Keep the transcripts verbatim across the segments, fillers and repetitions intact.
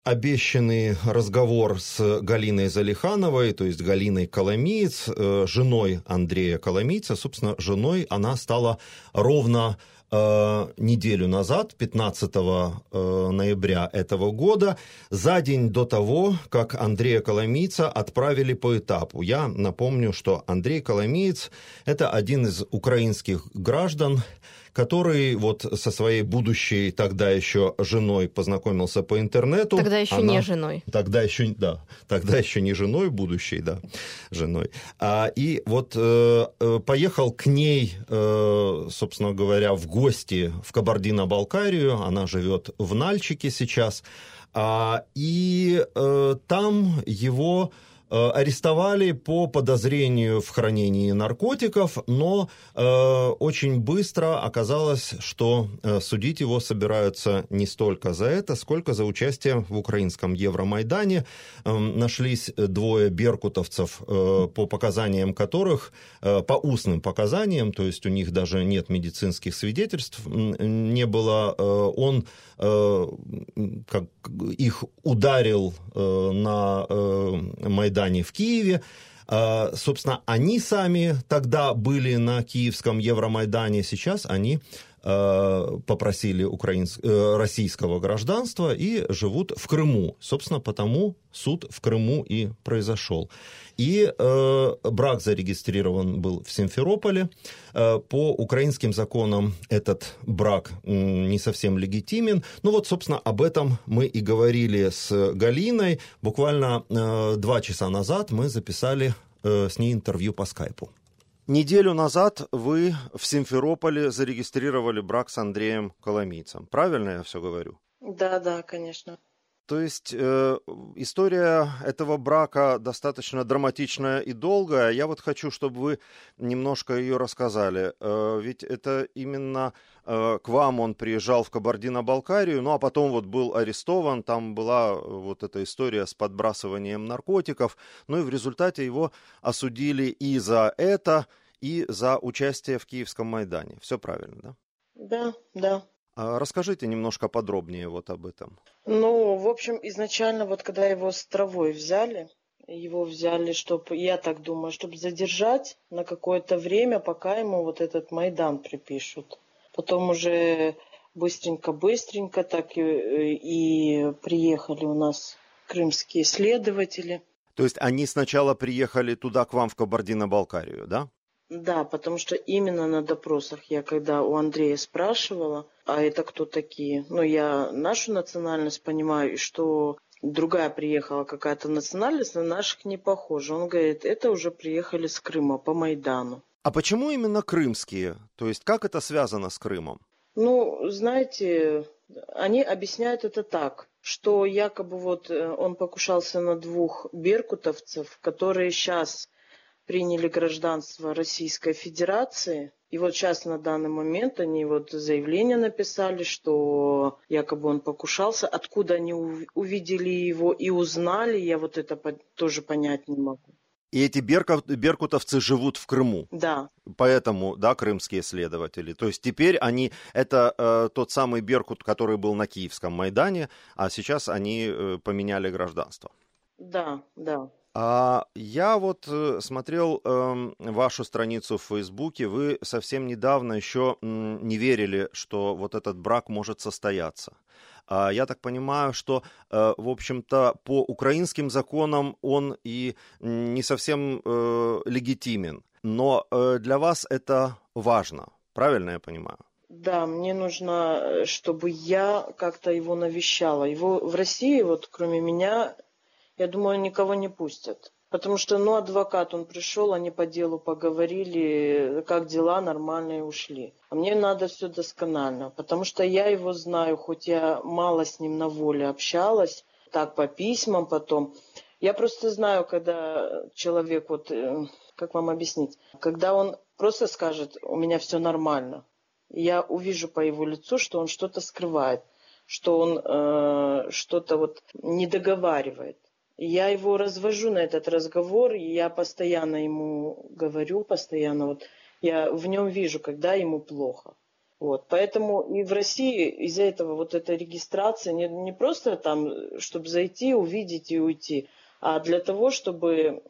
обещанный разговор с Галиной Залихановой, то есть Галиной Коломиец, женой Андрея Коломийца. Собственно, женой она стала ровно неделю назад, пятнадцатого ноября этого года, за день до того, как Андрея Коломийца отправили по этапу. Я напомню, что Андрей Коломиец – это один из украинских граждан, который вот со своей будущей тогда еще женой познакомился по интернету. Тогда еще Она... не женой. Тогда еще, да, тогда еще не женой, будущей, да, женой. А, и вот э, поехал к ней, э, собственно говоря, в гости в Кабардино-Балкарию. Она живет в Нальчике сейчас. А, и э, там его арестовали по подозрению в хранении наркотиков, но э, очень быстро оказалось, что э, судить его собираются не столько за это, сколько за участие в украинском Евромайдане. Э, нашлись двое беркутовцев, э, по показаниям которых, э, по устным показаниям, то есть у них даже нет медицинских свидетельств, не было, э, он э, как, их ударил э, на э, Майдане в Киеве. Собственно, они сами тогда были на киевском Евромайдане, сейчас они попросили украинского, российского гражданства и живут в Крыму. Собственно, потому суд в Крыму и произошел. И э, брак зарегистрирован был в Симферополе. Э, по украинским законам этот брак не совсем легитимен. Ну вот, собственно, об этом мы и говорили с Галиной. Буквально э, два часа назад мы записали э, с ней интервью по скайпу. Неделю назад вы в Симферополе зарегистрировали брак с Андреем Коломийцем. Правильно я все говорю? Да, да, конечно. То есть э, история этого брака достаточно драматичная и долгая. Я вот хочу, чтобы вы немножко ее рассказали. Э, ведь это именно э, к вам он приезжал в Кабардино-Балкарию, ну а потом вот был арестован. Там была вот эта история с подбрасыванием наркотиков. Ну и в результате его осудили и за это, и за участие в Киевском Майдане. Все правильно, да? Да, да. Расскажите немножко подробнее вот об этом. Ну, в общем, изначально, вот когда его с травой взяли, его взяли, чтобы, я так думаю, чтобы задержать на какое-то время, пока ему вот этот Майдан припишут. Потом уже быстренько-быстренько так и, и приехали у нас крымские следователи. То есть они сначала приехали туда к вам в Кабардино-Балкарию, да? Да, потому что именно на допросах я, когда у Андрея спрашивала, а это кто такие? Ну, я нашу национальность понимаю, и что другая приехала какая-то национальность, на наших не похожа. Он говорит, это уже приехали с Крыма по Майдану. А почему именно крымские? То есть как это связано с Крымом? Ну, знаете, они объясняют это так, что якобы вот он покушался на двух беркутовцев, которые сейчас приняли гражданство Российской Федерации. И вот сейчас на данный момент они вот заявление написали, что якобы он покушался. Откуда они увидели его и узнали, я вот это тоже понять не могу. И эти беркутовцы живут в Крыму. Да. Поэтому, да, крымские следователи. То есть теперь они, это э, тот самый беркут, который был на Киевском Майдане, а сейчас они э, поменяли гражданство. Да, да. А я вот смотрел э, вашу страницу в Фейсбуке, вы совсем недавно еще не верили, что вот этот брак может состояться. А я так понимаю, что, э, в общем-то, по украинским законам он и не совсем э, легитимен, но э, для вас это важно, правильно я понимаю? Да, мне нужно, чтобы я как-то его навещала. Его в России, вот кроме меня, я думаю, никого не пустят. Потому что, ну, адвокат, он пришел, они по делу поговорили, как дела, нормально и ушли. А мне надо все досконально, потому что я его знаю, хоть я мало с ним на воле общалась, так по письмам потом. Я просто знаю, когда человек, вот, как вам объяснить, когда он просто скажет, у меня все нормально, я увижу по его лицу, что он что-то скрывает, что он э, что-то вот не договаривает. Я его развожу на этот разговор, и я постоянно ему говорю, постоянно вот я в нем вижу, когда ему плохо. Вот. Поэтому и в России из-за этого вот эта регистрация не, не просто там, чтобы зайти, увидеть и уйти, а для того, чтобы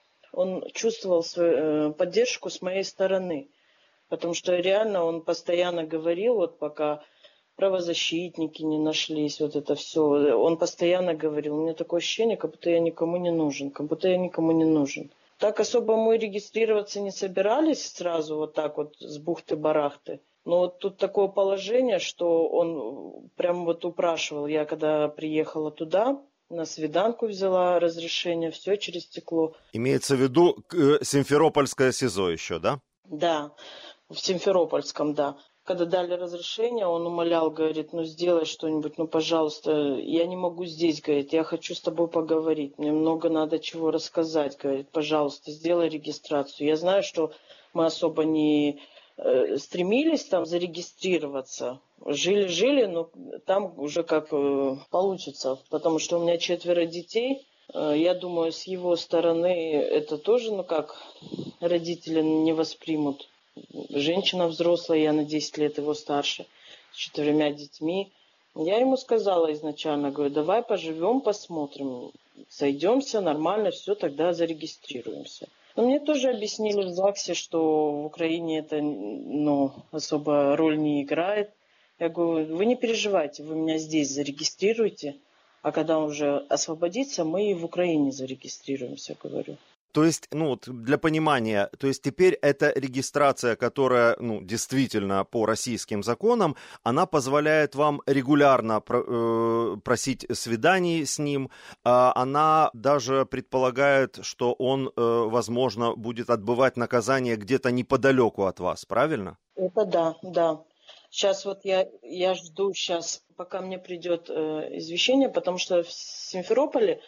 он чувствовал свою, э, поддержку с моей стороны. Потому что реально он постоянно говорил, вот пока правозащитники не нашлись, вот это все, он постоянно говорил, у меня такое ощущение, как будто я никому не нужен, как будто я никому не нужен. Так особо мы регистрироваться не собирались сразу вот так вот с бухты-барахты. Но вот тут такое положение, что он прям вот упрашивал. Я когда приехала туда, на свиданку взяла разрешение, все через стекло. Имеется в виду э, Симферопольское СИЗО еще, да? Да, в Симферопольском, да. Когда дали разрешение, он умолял, говорит, ну сделай что-нибудь, ну пожалуйста, я не могу здесь, говорит, я хочу с тобой поговорить, мне много надо чего рассказать, говорит, пожалуйста, сделай регистрацию. Я знаю, что мы особо не э, стремились там зарегистрироваться, жили-жили, но там уже как э, получится, потому что у меня четверо детей, э, я думаю, с его стороны это тоже, ну как, родители не воспримут. Женщина взрослая, я на десять лет его старше, с четырьмя детьми. Я ему сказала изначально, говорю, давай поживем, посмотрим, сойдемся, нормально, все, тогда зарегистрируемся. Но мне тоже объяснили в ЗАГСе, что в Украине это ну, особо роль не играет. Я говорю, вы не переживайте, вы меня здесь зарегистрируйте, а когда он уже освободится, мы и в Украине зарегистрируемся, говорю. То есть, ну, вот для понимания, то есть теперь эта регистрация, которая, ну, действительно по российским законам, она позволяет вам регулярно про, э, просить свиданий с ним, э, она даже предполагает, что он, э, возможно, будет отбывать наказание где-то неподалеку от вас, правильно? Это да, да. Сейчас вот я, я жду сейчас, пока мне придет э, извещение, потому что в Симферополе,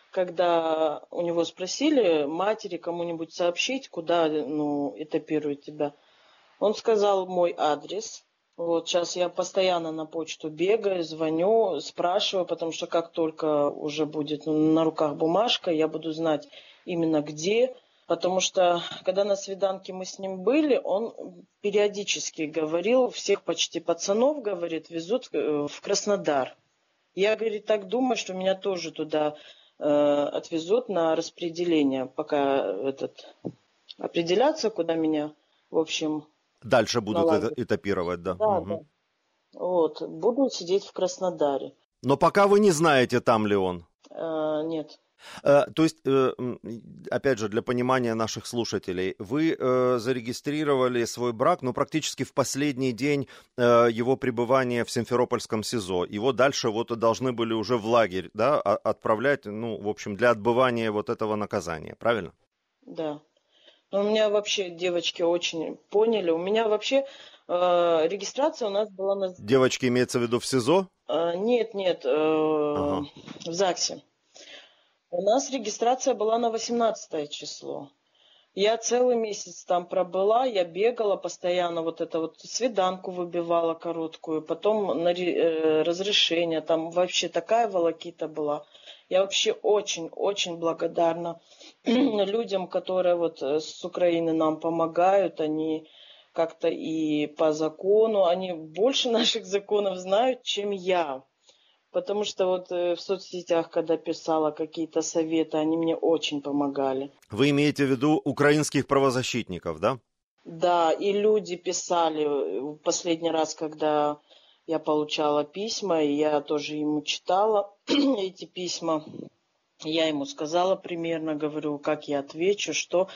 когда у него спросили матери кому-нибудь сообщить, куда ну, этапируют тебя, он сказал мой адрес. Вот сейчас я постоянно на почту бегаю, звоню, спрашиваю, потому что как только уже будет ну, на руках бумажка, я буду знать именно где. Потому что когда на свиданке мы с ним были, он периодически говорил, всех почти пацанов, говорит, везут в Краснодар. Я, говорит, так думаю, что меня тоже туда отвезут на распределение, пока этот определяться, куда меня, в общем... Дальше будут это, этапировать, да. Да, угу. да. Вот, буду сидеть в Краснодаре. Но пока вы не знаете, там ли он? А, нет. То есть, опять же, для понимания наших слушателей, вы зарегистрировали свой брак, но практически в последний день его пребывания в Симферопольском СИЗО. Его дальше вот должны были уже в лагерь, да, отправлять, ну, в общем, для отбывания вот этого наказания, правильно? Да. Но у меня вообще девочки очень поняли. У меня вообще э, регистрация у нас была на... Девочки имеется в виду в СИЗО? Э, нет, нет, э, ага. В ЗАГСе. У нас регистрация была на восемнадцатое число. Я целый месяц там пробыла, я бегала постоянно, вот это вот свиданку выбивала короткую, потом на э, разрешение, там вообще такая волокита была. Я вообще очень-очень благодарна людям, которые вот с Украины нам помогают, они как-то и по закону, они больше наших законов знают, чем я. Потому что вот в соцсетях, когда писала какие-то советы, они мне очень помогали. Вы имеете в виду украинских правозащитников, да? Да, и люди писали последний раз, когда я получала письма, и я тоже ему читала эти письма. Я ему сказала примерно, говорю, как я отвечу, что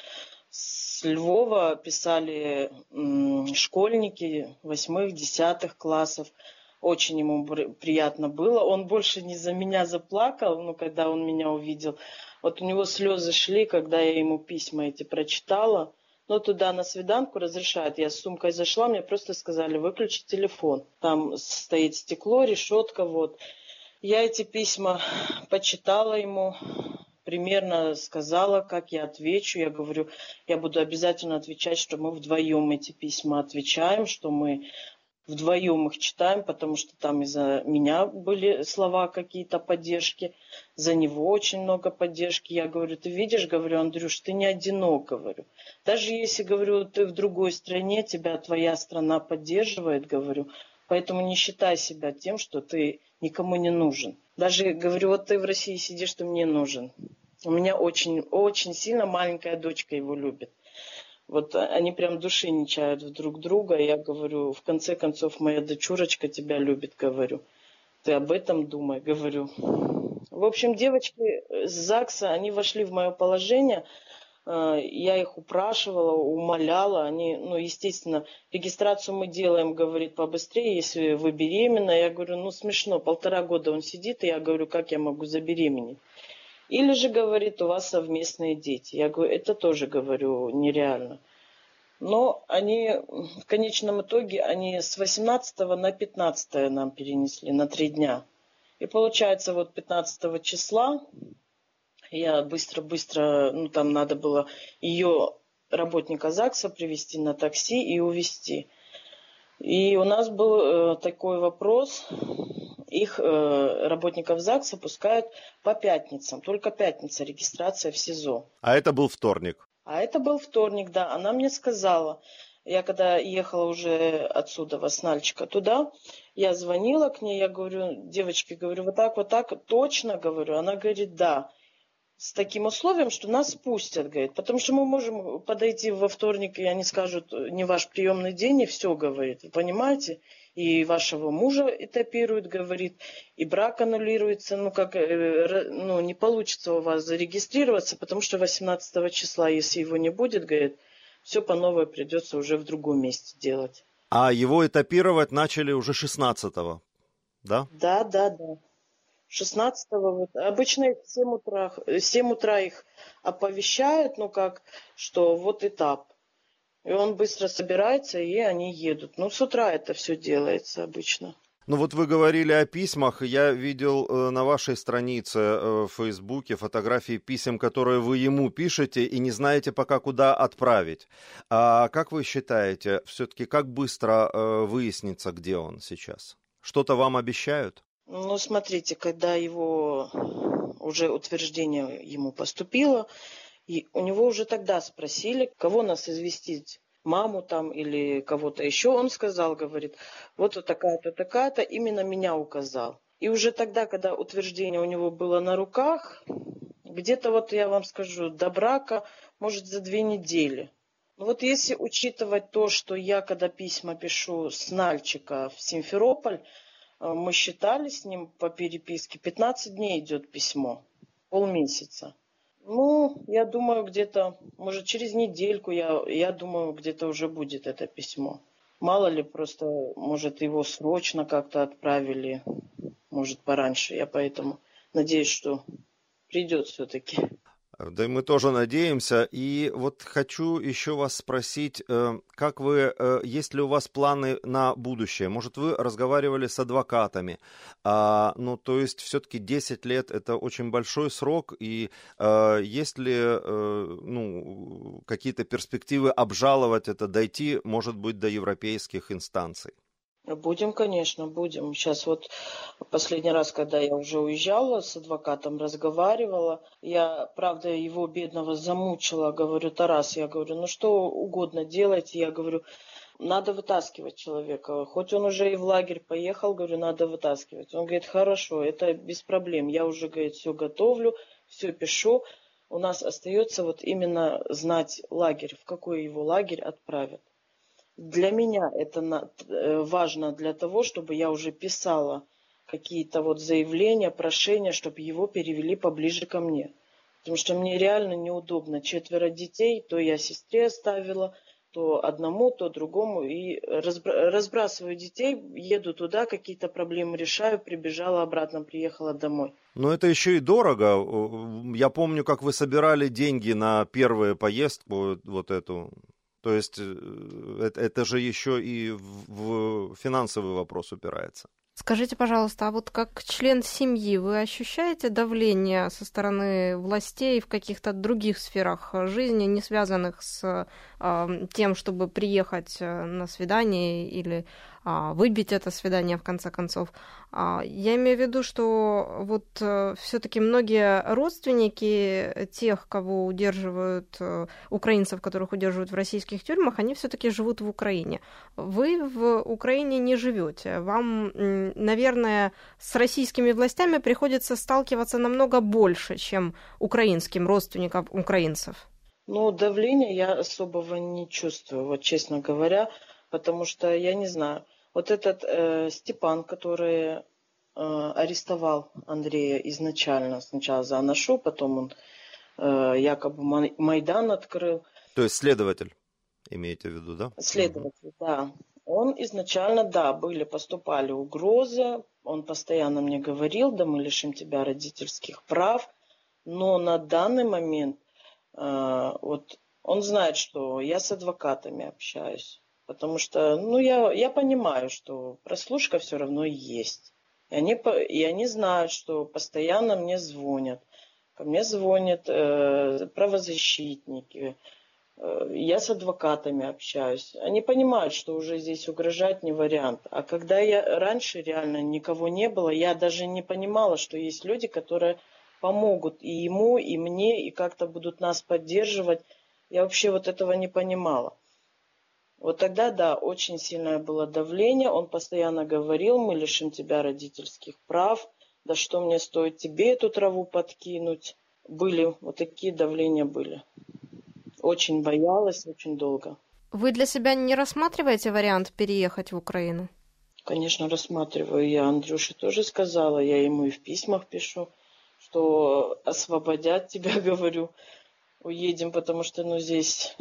с Львова писали м, школьники восьмых, десятых классов. Очень ему приятно было. Он больше не за меня заплакал, ну, когда он меня увидел. Вот у него слезы шли, когда я ему письма эти прочитала. Но туда на свиданку разрешают. Я с сумкой зашла, мне просто сказали, выключи телефон. Там стоит стекло, решетка, вот. Я эти письма почитала ему, примерно сказала, как я отвечу. Я говорю, я буду обязательно отвечать, что мы вдвоем эти письма отвечаем, что мы вдвоем их читаем, потому что там из-за меня были слова какие-то поддержки, за него очень много поддержки. Я говорю, ты видишь, говорю, Андрюш, ты не одинок, говорю. Даже если, говорю, ты в другой стране, тебя твоя страна поддерживает, говорю, поэтому не считай себя тем, что ты никому не нужен. Даже, говорю, вот ты в России сидишь, ты мне нужен. У меня очень, очень сильно маленькая дочка его любит. Вот они прям души не чают друг друга. Я говорю, в конце концов, моя дочурочка тебя любит, говорю. Ты об этом думай, говорю. В общем, девочки с ЗАГСа, они вошли в мое положение. Я их упрашивала, умоляла. Они, ну, естественно, регистрацию мы делаем, говорит, побыстрее, если вы беременна. Я говорю, ну, смешно, полтора года он сидит, и я говорю, как я могу забеременеть? Или же, говорит, у вас совместные дети. Я говорю, это тоже, говорю, нереально. Но они, в конечном итоге, они с восемнадцатого на пятнадцатое нам перенесли, на три дня. И получается, вот пятнадцатого числа я быстро-быстро, ну, там надо было ее, работника ЗАГСа, привезти на такси и увезти. И у нас был э, такой вопрос... Их э, работников ЗАГСа пускают по пятницам. Только пятница регистрация в СИЗО. А это был вторник? А это был вторник, да. Она мне сказала, я когда ехала уже отсюда, с Нальчика, туда, я звонила к ней, я говорю, девочки, говорю, вот так, вот так, точно, говорю. Она говорит, да. С таким условием, что нас пустят, говорит. Потому что мы можем подойти во вторник, и они скажут, не ваш приемный день, и все, говорит. Вы понимаете? И вашего мужа этапируют, говорит, и брак аннулируется, ну, как, ну, не получится у вас зарегистрироваться, потому что восемнадцатого числа, если его не будет, говорит, все по новой придется уже в другом месте делать. А его этапировать начали уже шестнадцатого, да? Да, да, да. шестнадцатого, вот, обычно в семь утра, в семь утра их оповещают, ну, как, что вот этап. И он быстро собирается, и они едут. Ну, с утра это все делается обычно. Ну вот вы говорили о письмах, я видел э, на вашей странице э, в Фейсбуке фотографии писем, которые вы ему пишете и не знаете пока куда отправить. А как вы считаете, все-таки как быстро э, выяснится, где он сейчас? Что-то вам обещают? Ну, смотрите, когда его уже утверждение ему поступило, и у него уже тогда спросили, кого нас известить, маму там или кого-то еще. Он сказал, говорит, вот такая-то, такая-то, именно меня указал. И уже тогда, когда утверждение у него было на руках, где-то вот я вам скажу, до брака, может, за две недели. Но вот если учитывать то, что я, когда письма пишу с Нальчика в Симферополь, мы считали с ним по переписке, пятнадцать дней идет письмо, полмесяца. Ну, я думаю, где-то, может, через недельку, я, я думаю, где-то уже будет это письмо. Мало ли, просто, может, его срочно как-то отправили, может, пораньше. Я поэтому надеюсь, что придет все-таки. Да и мы тоже надеемся. И вот хочу еще вас спросить, как вы, есть ли у вас планы на будущее? Может, вы разговаривали с адвокатами? А, ну, то есть, все-таки десять лет – это очень большой срок. И а, есть ли ну, какие-то перспективы обжаловать это, дойти, может быть, до европейских инстанций? Будем, конечно, будем. Сейчас вот последний раз, когда я уже уезжала, с адвокатом разговаривала, я, правда, его бедного замучила, говорю, Тарас, я говорю, ну что угодно делайте, я говорю, надо вытаскивать человека, хоть он уже и в лагерь поехал, говорю, надо вытаскивать. Он говорит, хорошо, это без проблем, я уже, говорит, все готовлю, все пишу, у нас остается вот именно знать лагерь, в какой его лагерь отправят. Для меня это важно для того, чтобы я уже писала какие-то вот заявления, прошения, чтобы его перевели поближе ко мне. Потому что мне реально неудобно. Четверо детей, то я сестре оставила, то одному, то другому. И разбрасываю детей, еду туда, какие-то проблемы решаю, прибежала обратно, приехала домой. Но это еще и дорого. Я помню, как вы собирали деньги на первую поездку, вот эту... То есть это, это же еще и в финансовый вопрос упирается. Скажите, пожалуйста, а вот как член семьи вы ощущаете давление со стороны властей в каких-то других сферах жизни, не связанных с э, тем, чтобы приехать на свидание или выбить это свидание в конце концов. Я имею в виду, что вот все-таки многие родственники тех, кого удерживают, украинцев, которых удерживают в российских тюрьмах, они все-таки живут в Украине. Вы в Украине не живете. Вам, наверное, с российскими властями приходится сталкиваться намного больше, чем украинским родственникам украинцев. Ну, давления я особого не чувствую, вот честно говоря, потому что я не знаю. Вот этот э, Степан, который э, арестовал Андрея изначально, сначала за Анашу, потом он э, якобы Майдан открыл. То есть следователь, имеете в виду, да? Следователь, да. Он изначально, да, были, поступали угрозы, он постоянно мне говорил, да мы лишим тебя родительских прав, но на данный момент э, вот он знает, что я с адвокатами общаюсь. Потому что, ну, я, я понимаю, что прослушка все равно есть. И они, и они знают, что постоянно мне звонят. Ко мне звонят э, правозащитники. Э, я с адвокатами общаюсь. Они понимают, что уже здесь угрожать не вариант. А когда я раньше реально никого не было, я даже не понимала, что есть люди, которые помогут и ему, и мне, и как-то будут нас поддерживать. Я вообще вот этого не понимала. Вот тогда, да, очень сильное было давление. Он постоянно говорил, мы лишим тебя родительских прав. Да что мне стоит тебе эту траву подкинуть? Были, вот такие давления были. Очень боялась, очень долго. Вы для себя не рассматриваете вариант переехать в Украину? Конечно, рассматриваю. Я Андрюше тоже сказала, я ему и в письмах пишу, что освободят тебя, говорю, уедем, потому что, ну, здесь...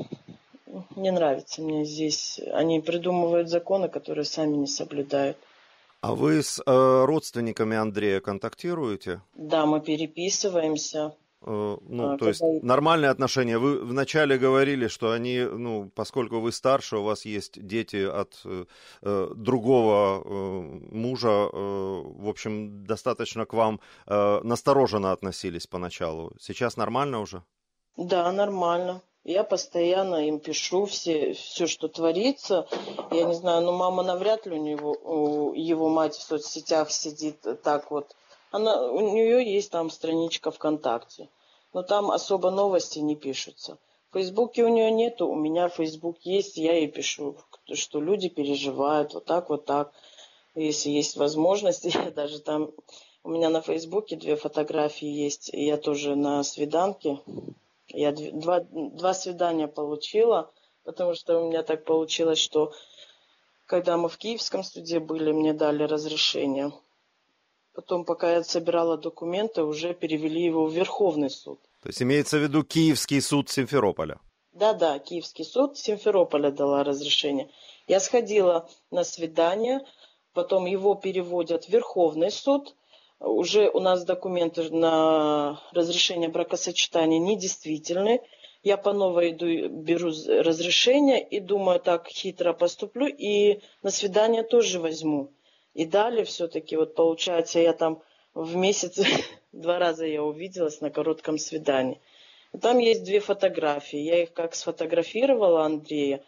Не нравится мне здесь. Они придумывают законы, которые сами не соблюдают. А вы с э, родственниками Андрея контактируете? Да, мы переписываемся. Э, ну, а, то есть когда... нормальные отношения. Вы вначале говорили, что они, ну, поскольку вы старше, у вас есть дети от э, другого э, мужа, э, в общем, достаточно к вам э, настороженно относились поначалу. Сейчас нормально уже? Да, нормально. Я постоянно им пишу все, все, что творится. Я не знаю, но мама навряд ли у него, у его мать в соцсетях сидит так вот. Она, у нее есть там страничка ВКонтакте, но там особо новости не пишутся. В Фейсбуке у нее нету, у меня Фейсбук есть, я ей пишу, что люди переживают вот так, вот так. Если есть возможность, я даже там, у меня на Фейсбуке две фотографии есть, и я тоже на свиданке. Я два, два свидания получила, потому что у меня так получилось, что когда мы в Киевском суде были, мне дали разрешение. Потом, пока я собирала документы, уже перевели его в Верховный суд. То есть имеется в виду Киевский суд Симферополя? Да-да, Киевский суд Симферополя дала разрешение. Я сходила на свидание, потом его переводят в Верховный суд. Уже у нас документы на разрешение бракосочетания недействительны. Я по новой иду, беру разрешение и думаю, так хитро поступлю и на свидание тоже возьму. И далее все-таки, вот получается, я там в месяц два раза я увиделась на коротком свидании. Там есть две фотографии. Я их как сфотографировала Андрея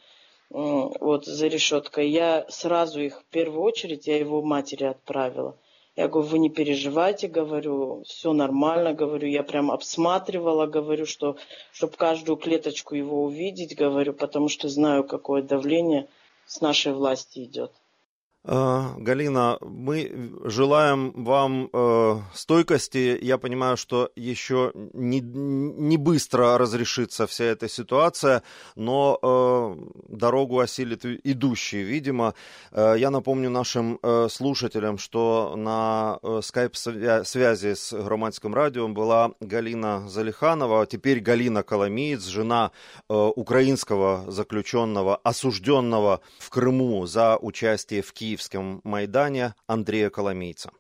вот за решеткой. Я сразу их, в первую очередь, я его матери отправила. Я говорю, вы не переживайте, говорю, все нормально, говорю, я прям обсматривала, говорю, что, чтобы каждую клеточку его увидеть, говорю, потому что знаю, какое давление с нашей власти идет. Галина, мы желаем вам э, стойкости. Я понимаю, что еще не, не быстро разрешится вся эта ситуация, но э, дорогу осилит идущий, видимо. Э, я напомню нашим э, слушателям, что на э, скайп-связи с Громадским радио была Галина Залиханова, теперь Галина Коломиец, жена э, украинского заключенного, осужденного в Крыму за участие в Киевском Майдане Андрея Коломийца.